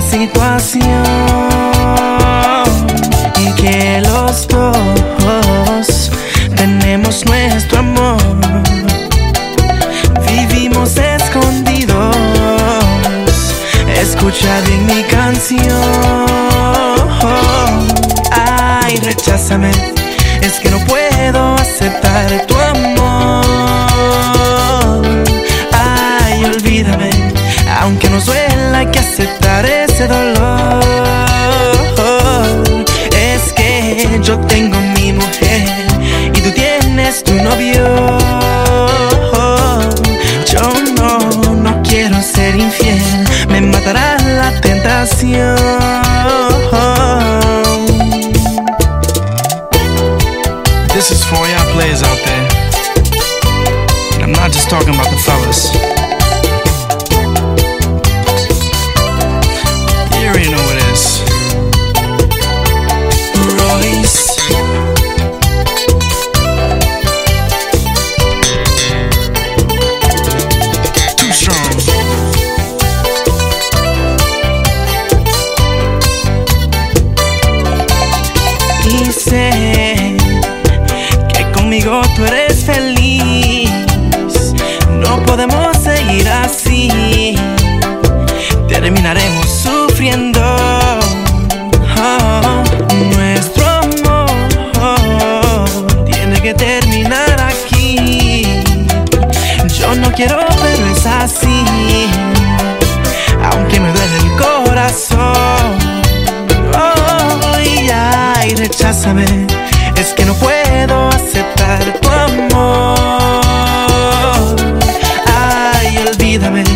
situación y que los dos tenemos nuestro amor. Vivimos escondidos. Escucha bien mi canción. Ay, recházame, es que no puedo aceptar tu amor. Ay, olvídame, aunque nos duela hay que aceptar ese dolor. Es que yo tengo mi mujer y tú tienes tu novio. Yo no quiero ser infiel, me matará la tentación. This is for all y'all players out there. And I'm not just talking about the fellas. You already know what it is. Royce. Too strong. Y sé que conmigo tú eres feliz. No podemos seguir así, terminaremos sufriendo. Oh, nuestro amor tiene que terminar aquí. Yo no quiero, pero es así, aunque me duele el corazón. Oh, y recházame, es que no puedo aceptar tu amor. Ay, olvídame,